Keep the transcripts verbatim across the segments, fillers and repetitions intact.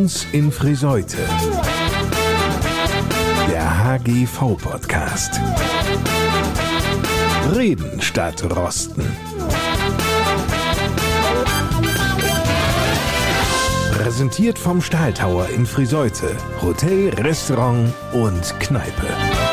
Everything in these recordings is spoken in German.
uns in Friseute. Der H G V-Podcast. Reden statt Rosten. Präsentiert vom Stahltower in Friseute. Hotel, Restaurant und Kneipe.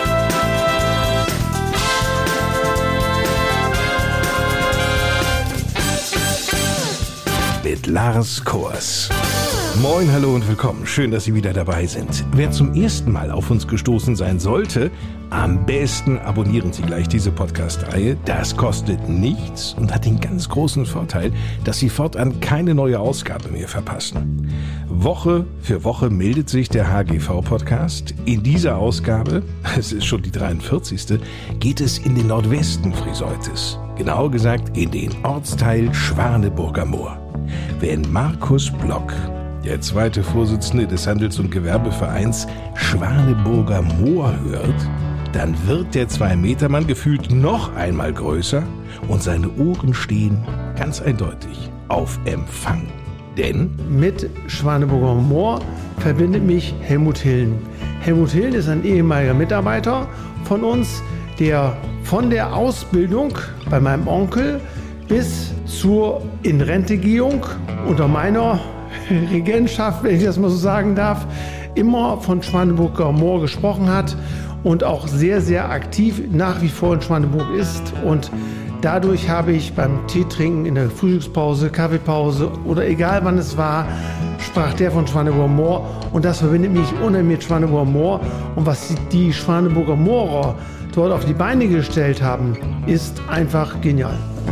Mit Lars Kors. Moin, hallo und willkommen. Schön, dass Sie wieder dabei sind. Wer zum ersten Mal auf uns gestoßen sein sollte, am besten abonnieren Sie gleich diese Podcast-Reihe. Das kostet nichts und hat den ganz großen Vorteil, dass Sie fortan keine neue Ausgabe mehr verpassen. Woche für Woche meldet sich der H G V-Podcast. In dieser Ausgabe, es ist schon die dreiundvierzigste, geht es in den Nordwesten Friseutes. Genauer gesagt in den Ortsteil Schwaneburger Moor. Wenn Markus Block, der zweite Vorsitzende des Handels- und Gewerbevereins Schwaneburger Moor, hört, dann wird der Zwei-Meter-Mann gefühlt noch einmal größer und seine Ohren stehen ganz eindeutig auf Empfang. Denn mit Schwaneburger Moor verbindet mich Helmut Hillen. Helmut Hillen ist ein ehemaliger Mitarbeiter von uns, der von der Ausbildung bei meinem Onkel bis zur Inrentegehung unter meiner Regentschaft, wenn ich das mal so sagen darf, immer von Schwaneburger Moor gesprochen hat und auch sehr, sehr aktiv nach wie vor in Schwaneburg ist. Und dadurch habe ich beim Teetrinken in der Frühstückspause, Kaffeepause oder egal wann es war, sprach der von Schwaneburger Moor. Und das verbindet mich unheimlich mit Schwaneburger Moor. Und was die Schwaneburger Moorer dort auf die Beine gestellt haben, ist einfach genial.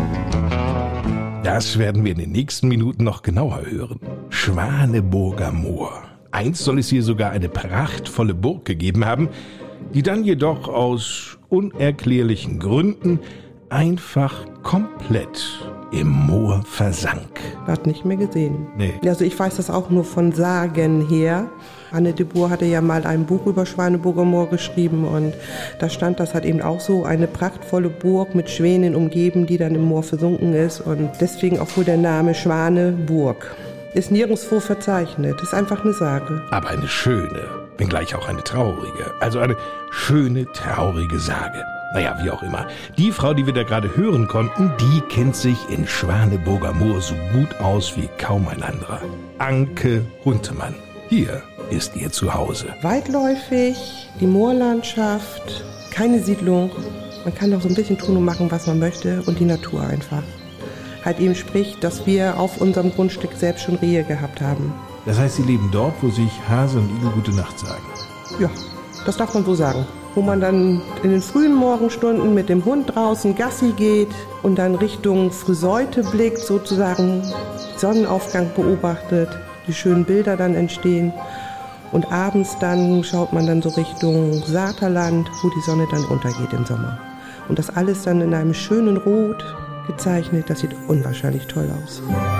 Das werden wir in den nächsten Minuten noch genauer hören. Schwaneburger Moor. Einst soll es hier sogar eine prachtvolle Burg gegeben haben, die dann jedoch aus unerklärlichen Gründen einfach komplett im Moor versank. Hat nicht mehr gesehen. Nee. Also ich weiß das auch nur von Sagen her. Anne de Boer hatte ja mal ein Buch über Schwaneburger Moor geschrieben und da stand das halt eben auch so, eine prachtvolle Burg mit Schwänen umgeben, die dann im Moor versunken ist und deswegen auch wohl der Name Schwaneburg. Ist nirgendwo verzeichnet, ist einfach eine Sage. Aber eine schöne, wenngleich auch eine traurige, also eine schöne, traurige Sage. Naja, wie auch immer. Die Frau, die wir da gerade hören konnten, die kennt sich in Schwaneburger Moor so gut aus wie kaum ein anderer. Anke Huntemann. Hier ist ihr Zuhause. Weitläufig, die Moorlandschaft, keine Siedlung. Man kann auch so ein bisschen tun und machen, was man möchte und die Natur einfach. Halt eben spricht, dass wir auf unserem Grundstück selbst schon Rehe gehabt haben. Das heißt, Sie leben dort, wo sich Hase und Igel gute Nacht sagen? Ja, das darf man so sagen. Wo man dann in den frühen Morgenstunden mit dem Hund draußen Gassi geht und dann Richtung Friseute blickt, sozusagen Sonnenaufgang beobachtet, die schönen Bilder dann entstehen. Und abends dann schaut man dann so Richtung Saterland, wo die Sonne dann untergeht im Sommer. Und das alles dann in einem schönen Rot gezeichnet, das sieht unwahrscheinlich toll aus.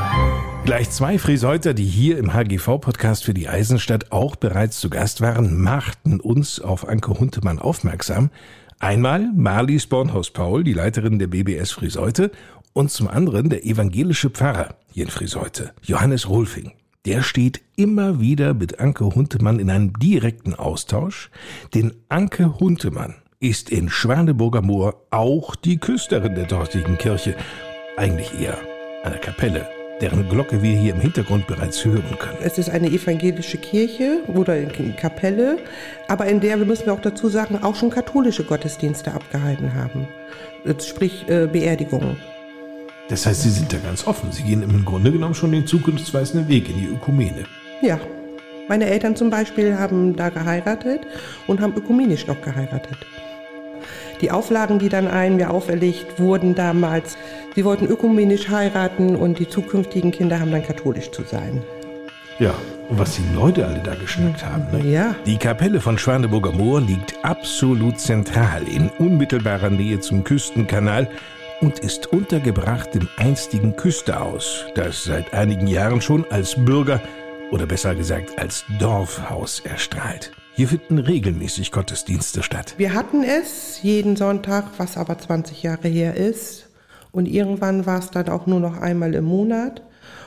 Gleich zwei Friseuter, die hier im H G V-Podcast für die Eisenstadt auch bereits zu Gast waren, machten uns auf Anke Huntemann aufmerksam. Einmal Marlies Bornhaus-Paul, die Leiterin der B B S Friseute, und zum anderen der evangelische Pfarrer hier in Friseute, Johannes Rolfing. Der steht immer wieder mit Anke Huntemann in einem direkten Austausch, denn Anke Huntemann ist in Schwaneburger Moor auch die Küsterin der dortigen Kirche, eigentlich eher einer Kapelle, deren Glocke wir hier im Hintergrund bereits hören können. Es ist eine evangelische Kirche oder eine Kapelle, aber in der, wir müssen auch dazu sagen, auch schon katholische Gottesdienste abgehalten haben. Sprich äh, Beerdigungen. Das heißt, Sie sind da ganz offen. Sie gehen im Grunde genommen schon den zukunftsweisenden Weg in die Ökumene. Ja, meine Eltern zum Beispiel haben da geheiratet und haben ökumenisch noch geheiratet. Die Auflagen, die dann einem ja auferlegt wurden damals, sie wollten ökumenisch heiraten und die zukünftigen Kinder haben dann katholisch zu sein. Ja, und was die Leute alle da geschnackt haben. Ne? Ja. Die Kapelle von Schwaneburger Moor liegt absolut zentral in unmittelbarer Nähe zum Küstenkanal und ist untergebracht im einstigen Küsterhaus, das seit einigen Jahren schon als Bürger- oder besser gesagt als Dorfhaus erstrahlt. Hier finden regelmäßig Gottesdienste statt. Wir hatten es jeden Sonntag, was aber zwanzig Jahre her ist. Und irgendwann war es dann auch nur noch einmal im Monat.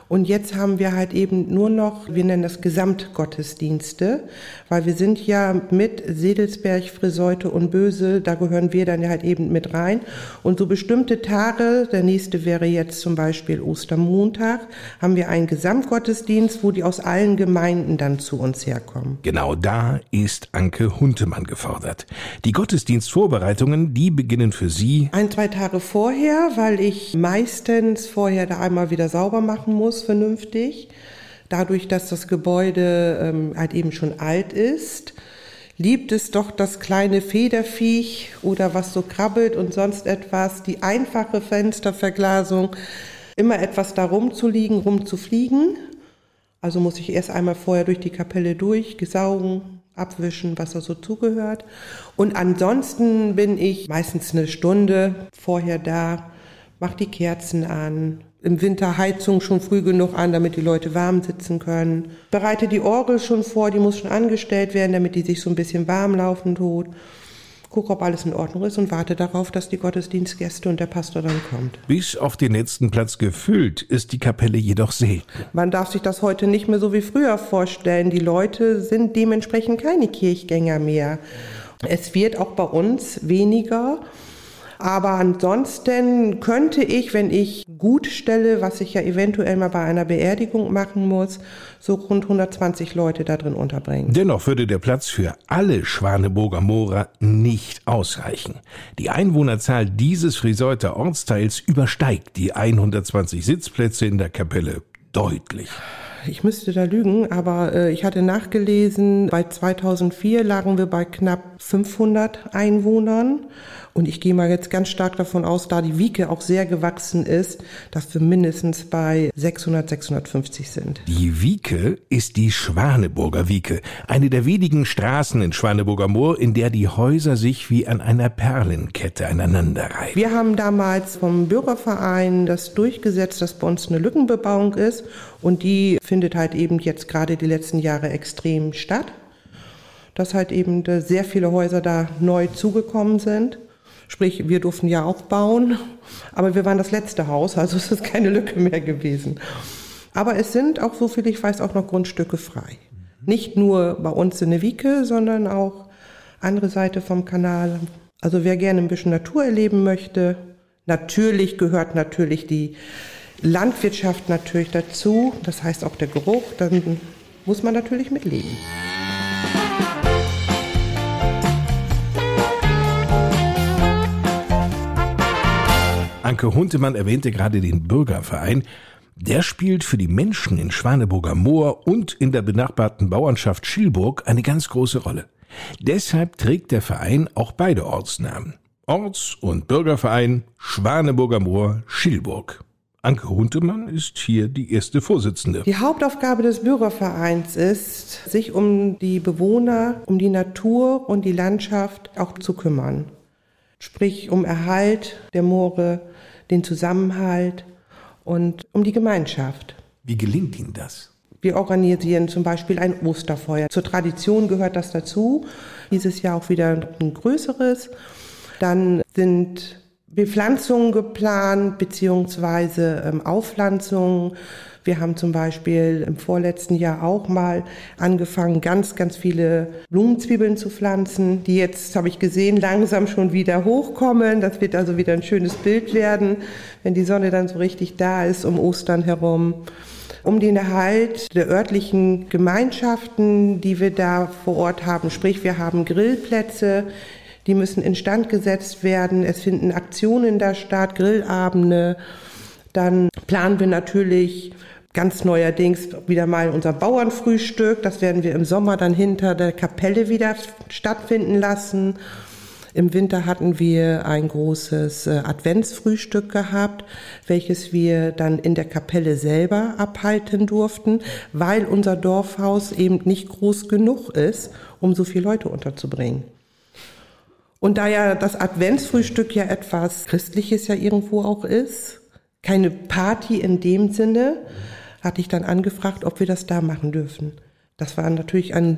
Und jetzt haben wir halt eben nur noch, wir nennen das Gesamtgottesdienste, weil wir sind ja mit Sedelsberg, Friseute und Bösel, da gehören wir dann ja halt eben mit rein. Und so bestimmte Tage, der nächste wäre jetzt zum Beispiel Ostermontag, haben wir einen Gesamtgottesdienst, wo die aus allen Gemeinden dann zu uns herkommen. Genau da ist Anke Huntemann gefordert. Die Gottesdienstvorbereitungen, die beginnen für Sie Ein, zwei Tage vorher, weil ich meistens vorher da einmal wieder sauber machen muss, vernünftig. Dadurch, dass das Gebäude ähm, halt eben schon alt ist, liebt es doch das kleine Federviech oder was so krabbelt und sonst etwas, die einfache Fensterverglasung, immer etwas da rumzuliegen, rumzufliegen. Also muss ich erst einmal vorher durch die Kapelle durch, gesaugen, abwischen, was da so zugehört. Und ansonsten bin ich meistens eine Stunde vorher da, mache die Kerzen an, im Winter Heizung schon früh genug an, damit die Leute warm sitzen können. Bereite die Orgel schon vor, die muss schon angestellt werden, damit die sich so ein bisschen warm laufen tut. Gucke, ob alles in Ordnung ist und warte darauf, dass die Gottesdienstgäste und der Pastor dann kommt. Bis auf den letzten Platz gefüllt ist die Kapelle jedoch selten. Man darf sich das heute nicht mehr so wie früher vorstellen. Die Leute sind dementsprechend keine Kirchgänger mehr. Es wird auch bei uns weniger. Aber ansonsten könnte ich, wenn ich gut stelle, was ich ja eventuell mal bei einer Beerdigung machen muss, so rund hundertzwanzig Leute da drin unterbringen. Dennoch würde der Platz für alle Schwaneburger Moorer nicht ausreichen. Die Einwohnerzahl dieses Friseuter Ortsteils übersteigt die hundertzwanzig Sitzplätze in der Kapelle deutlich. Ich müsste da lügen, aber äh, ich hatte nachgelesen, bei zweitausendvier lagen wir bei knapp fünfhundert Einwohnern. Und ich gehe mal jetzt ganz stark davon aus, da die Wieke auch sehr gewachsen ist, dass wir mindestens bei sechshundert, sechshundertfünfzig sind. Die Wieke ist die Schwaneburger Wieke, eine der wenigen Straßen in Schwaneburger Moor, in der die Häuser sich wie an einer Perlenkette aneinanderreihen. Wir haben damals vom Bürgerverein das durchgesetzt, dass bei uns eine Lückenbebauung ist. Und die findet halt eben jetzt gerade die letzten Jahre extrem statt. Dass halt eben sehr viele Häuser da neu zugekommen sind. Sprich, wir durften ja auch bauen, aber wir waren das letzte Haus, also es ist keine Lücke mehr gewesen. Aber es sind auch, so viel ich weiß, auch noch Grundstücke frei. Nicht nur bei uns in der Wieke, sondern auch andere Seite vom Kanal. Also wer gerne ein bisschen Natur erleben möchte, natürlich gehört natürlich die Landwirtschaft natürlich dazu. Das heißt auch der Geruch, dann muss man natürlich mitleben. Anke Huntemann erwähnte gerade den Bürgerverein. Der spielt für die Menschen in Schwaneburger Moor und in der benachbarten Bauernschaft Schilburg eine ganz große Rolle. Deshalb trägt der Verein auch beide Ortsnamen. Orts- und Bürgerverein Schwaneburger Moor Schilburg. Anke Huntemann ist hier die erste Vorsitzende. Die Hauptaufgabe des Bürgervereins ist, sich um die Bewohner, um die Natur und die Landschaft auch zu kümmern. Sprich um Erhalt der Moore, den Zusammenhalt und um die Gemeinschaft. Wie gelingt Ihnen das? Wir organisieren zum Beispiel ein Osterfeuer. Zur Tradition gehört das dazu. Dieses Jahr auch wieder ein größeres. Dann sind Bepflanzungen geplant, beziehungsweise ähm, Aufpflanzungen. Wir haben zum Beispiel im vorletzten Jahr auch mal angefangen, ganz, ganz viele Blumenzwiebeln zu pflanzen, die jetzt, habe ich gesehen, langsam schon wieder hochkommen. Das wird also wieder ein schönes Bild werden, wenn die Sonne dann so richtig da ist um Ostern herum. Um den Erhalt der örtlichen Gemeinschaften, die wir da vor Ort haben. Sprich, wir haben Grillplätze, die müssen instand gesetzt werden. Es finden Aktionen da statt, Grillabende. Dann planen wir natürlich ganz neuerdings wieder mal unser Bauernfrühstück. Das werden wir im Sommer dann hinter der Kapelle wieder stattfinden lassen. Im Winter hatten wir ein großes Adventsfrühstück gehabt, welches wir dann in der Kapelle selber abhalten durften, weil unser Dorfhaus eben nicht groß genug ist, um so viele Leute unterzubringen. Und da ja das Adventsfrühstück ja etwas Christliches ja irgendwo auch ist, keine Party in dem Sinne, hatte ich dann angefragt, ob wir das da machen dürfen. Das war natürlich ein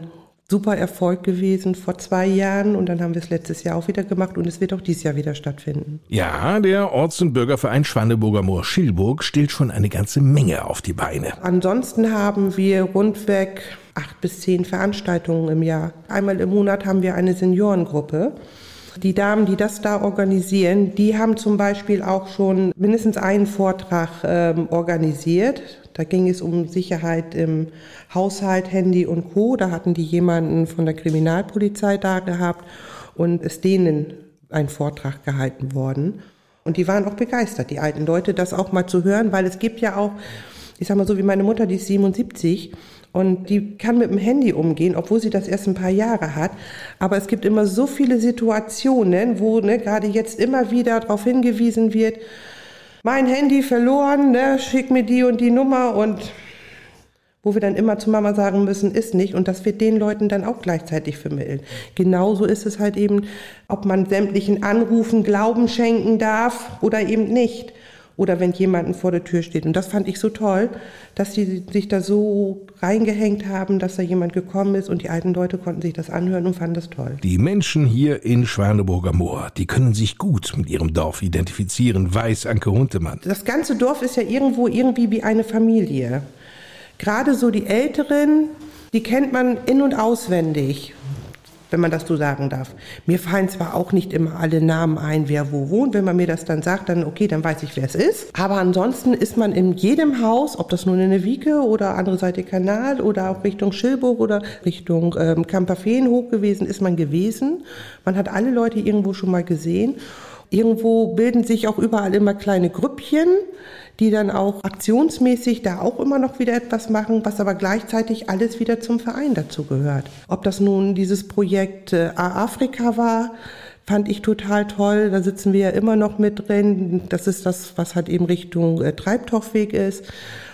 super Erfolg gewesen vor zwei Jahren und dann haben wir es letztes Jahr auch wieder gemacht und es wird auch dieses Jahr wieder stattfinden. Ja, der Orts- und Bürgerverein Schwaneburger Moor-Schillburg stellt schon eine ganze Menge auf die Beine. Ansonsten haben wir rundweg acht bis zehn Veranstaltungen im Jahr. Einmal im Monat haben wir eine Seniorengruppe. Die Damen, die das da organisieren, die haben zum Beispiel auch schon mindestens einen Vortrag ähm, organisiert. Da ging es um Sicherheit im Haushalt, Handy und Co. Da hatten die jemanden von der Kriminalpolizei da gehabt und ist denen ein Vortrag gehalten worden. Und die waren auch begeistert, die alten Leute, das auch mal zu hören, weil es gibt ja auch, ich sag mal so wie meine Mutter, die ist siebenundsiebzig und die kann mit dem Handy umgehen, obwohl sie das erst ein paar Jahre hat. Aber es gibt immer so viele Situationen, wo ne, gerade jetzt immer wieder darauf hingewiesen wird, mein Handy verloren, ne, schick mir die und die Nummer und wo wir dann immer zu Mama sagen müssen, ist nicht und das wird den Leuten dann auch gleichzeitig vermittelt. Genauso ist es halt eben, ob man sämtlichen Anrufen Glauben schenken darf oder eben nicht. Oder wenn jemand vor der Tür steht. Und das fand ich so toll, dass die sich da so reingehängt haben, dass da jemand gekommen ist und die alten Leute konnten sich das anhören und fanden das toll. Die Menschen hier in Schwaneburger Moor, die können sich gut mit ihrem Dorf identifizieren, weiß Anke Huntemann. Das ganze Dorf ist ja irgendwo irgendwie wie eine Familie. Gerade so die Älteren, die kennt man in- und auswendig, wenn man das so sagen darf. Mir fallen zwar auch nicht immer alle Namen ein, wer wo wohnt. Wenn man mir das dann sagt, dann okay, dann weiß ich, wer es ist. Aber ansonsten ist man in jedem Haus, ob das nun in der Wieke oder andere Seite Kanal oder auch Richtung Schillburg oder Richtung ähm, Kamperfeen hoch gewesen, ist man gewesen. Man hat alle Leute irgendwo schon mal gesehen. Irgendwo bilden sich auch überall immer kleine Grüppchen, die dann auch aktionsmäßig da auch immer noch wieder etwas machen, was aber gleichzeitig alles wieder zum Verein dazu gehört. Ob das nun dieses Projekt äh, A-Afrika war, fand ich total toll. Da sitzen wir ja immer noch mit drin. Das ist das, was halt eben Richtung äh, Treibtorfweg ist.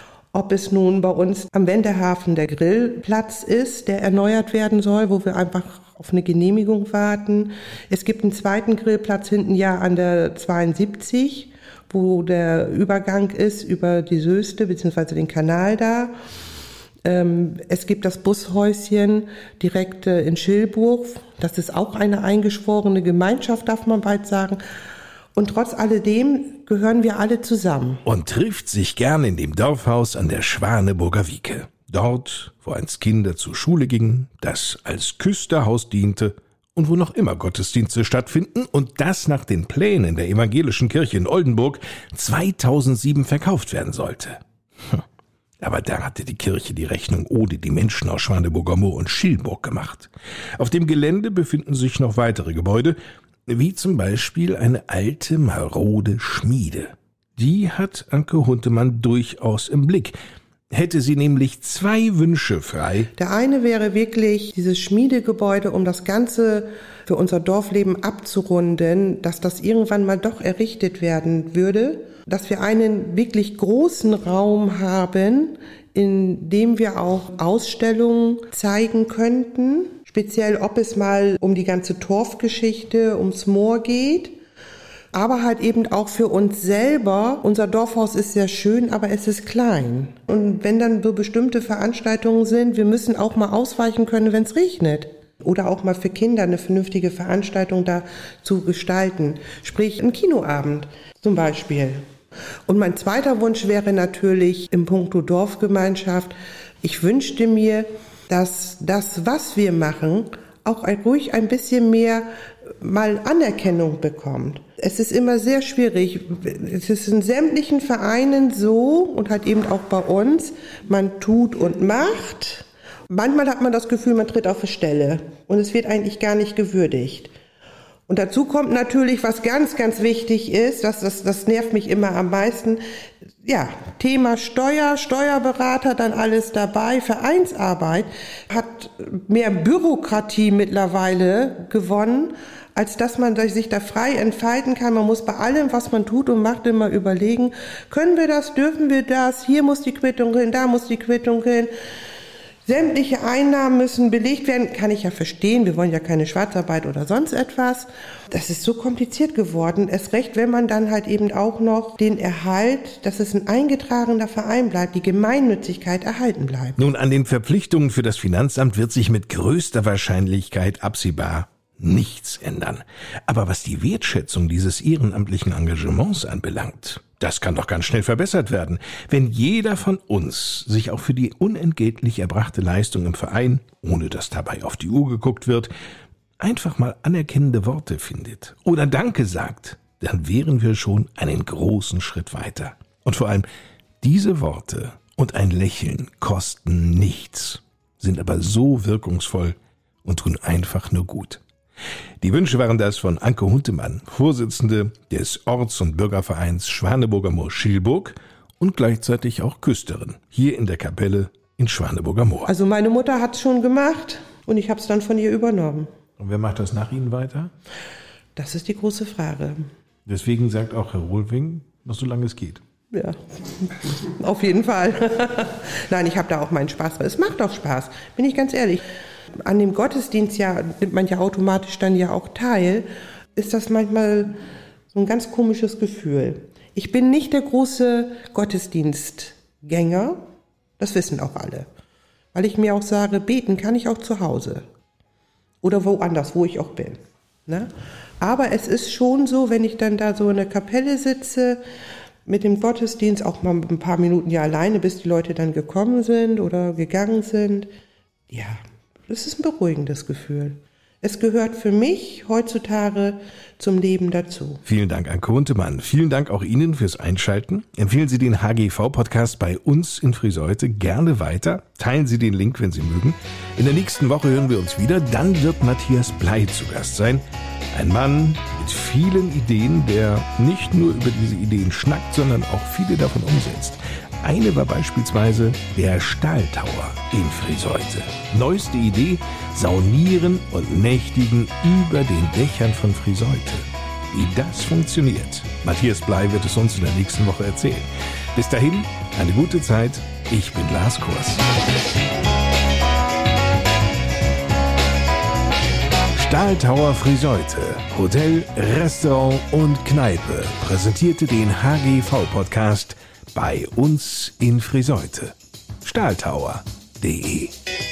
Ob es nun bei uns am Wendehafen der Grillplatz ist, der erneuert werden soll, wo wir einfach auf eine Genehmigung warten. Es gibt einen zweiten Grillplatz hinten ja an der zweiundsiebzig, wo der Übergang ist über die Söste bzw. den Kanal da. Ähm, es gibt das Bushäuschen direkt äh, in Schillburg. Das ist auch eine eingeschworene Gemeinschaft, darf man bald sagen. Und trotz alledem gehören wir alle zusammen. Und trifft sich gern in dem Dorfhaus an der Schwaneburger Wieke. Dort, wo einst Kinder zur Schule gingen, das als Küsterhaus diente und wo noch immer Gottesdienste stattfinden und das nach den Plänen der evangelischen Kirche in Oldenburg zweitausendsieben verkauft werden sollte. Hm. Aber da hatte die Kirche die Rechnung ohne die Menschen aus Schwaneburger Moor und Schillburg gemacht. Auf dem Gelände befinden sich noch weitere Gebäude, wie zum Beispiel eine alte, marode Schmiede. Die hat Anke Huntemann durchaus im Blick. Hätte sie nämlich zwei Wünsche frei. Der eine wäre wirklich dieses Schmiedegebäude, um das Ganze für unser Dorfleben abzurunden, dass das irgendwann mal doch errichtet werden würde, dass wir einen wirklich großen Raum haben, in dem wir auch Ausstellungen zeigen könnten, speziell ob es mal um die ganze Torfgeschichte, ums Moor geht. Aber halt eben auch für uns selber. Unser Dorfhaus ist sehr schön, aber es ist klein. Und wenn dann so bestimmte Veranstaltungen sind, wir müssen auch mal ausweichen können, wenn es regnet. Oder auch mal für Kinder eine vernünftige Veranstaltung da zu gestalten. Sprich, ein Kinoabend zum Beispiel. Und mein zweiter Wunsch wäre natürlich im Punkto Dorfgemeinschaft. Ich wünschte mir, dass das, was wir machen, auch ruhig ein bisschen mehr mal Anerkennung bekommt. Es ist immer sehr schwierig. Es ist in sämtlichen Vereinen so und halt eben auch bei uns, man tut und macht. Manchmal hat man das Gefühl, man tritt auf die Stelle und es wird eigentlich gar nicht gewürdigt. Und dazu kommt natürlich, was ganz, ganz wichtig ist, das, das, das nervt mich immer am meisten, ja, Thema Steuer, Steuerberater, dann alles dabei. Vereinsarbeit hat mehr Bürokratie mittlerweile gewonnen, als dass man sich da frei entfalten kann. Man muss bei allem, was man tut und macht, immer überlegen, können wir das, dürfen wir das, hier muss die Quittung hin, da muss die Quittung hin. Sämtliche Einnahmen müssen belegt werden, kann ich ja verstehen, wir wollen ja keine Schwarzarbeit oder sonst etwas. Das ist so kompliziert geworden, erst recht, wenn man dann halt eben auch noch den Erhalt, dass es ein eingetragener Verein bleibt, die Gemeinnützigkeit erhalten bleibt. Nun, an den Verpflichtungen für das Finanzamt wird sich mit größter Wahrscheinlichkeit absehbar nichts ändern. Aber was die Wertschätzung dieses ehrenamtlichen Engagements anbelangt, das kann doch ganz schnell verbessert werden, wenn jeder von uns sich auch für die unentgeltlich erbrachte Leistung im Verein, ohne dass dabei auf die Uhr geguckt wird, einfach mal anerkennende Worte findet oder Danke sagt, dann wären wir schon einen großen Schritt weiter. Und vor allem, diese Worte und ein Lächeln kosten nichts, sind aber so wirkungsvoll und tun einfach nur gut. Die Wünsche waren das von Anke Huntemann, Vorsitzende des Orts- und Bürgervereins Schwaneburger Moor-Schilburg und gleichzeitig auch Küsterin hier in der Kapelle in Schwaneburger Moor. Also meine Mutter hat es schon gemacht und ich habe es dann von ihr übernommen. Und wer macht das nach Ihnen weiter? Das ist die große Frage. Deswegen sagt auch Herr Rohlwing, noch so lange es geht. Ja, auf jeden Fall. Nein, ich habe da auch meinen Spaß. Es macht auch Spaß, bin ich ganz ehrlich. An dem Gottesdienst ja, nimmt man ja automatisch dann ja auch teil, ist das manchmal so ein ganz komisches Gefühl. Ich bin nicht der große Gottesdienstgänger, das wissen auch alle. Weil ich mir auch sage, beten kann ich auch zu Hause. Oder woanders, wo ich auch bin. Ne? Aber es ist schon so, wenn ich dann da so in der Kapelle sitze, mit dem Gottesdienst, auch mal ein paar Minuten ja alleine, bis die Leute dann gekommen sind oder gegangen sind, ja, das ist ein beruhigendes Gefühl. Es gehört für mich heutzutage zum Leben dazu. Vielen Dank, Anke Huntemann. Vielen Dank auch Ihnen fürs Einschalten. Empfehlen Sie den H G V-Podcast bei uns in Friseute gerne weiter. Teilen Sie den Link, wenn Sie mögen. In der nächsten Woche hören wir uns wieder. Dann wird Matthias Blei zu Gast sein. Ein Mann mit vielen Ideen, der nicht nur über diese Ideen schnackt, sondern auch viele davon umsetzt. Eine war beispielsweise der Stahltower in Friseute. Neueste Idee, saunieren und nächtigen über den Dächern von Friseute. Wie das funktioniert, Matthias Blei wird es uns in der nächsten Woche erzählen. Bis dahin, eine gute Zeit. Ich bin Lars Kurs. Stahltower Friseute, Hotel, Restaurant und Kneipe präsentierte den H G V-Podcast bei uns in Friseute. Stahltower punkt de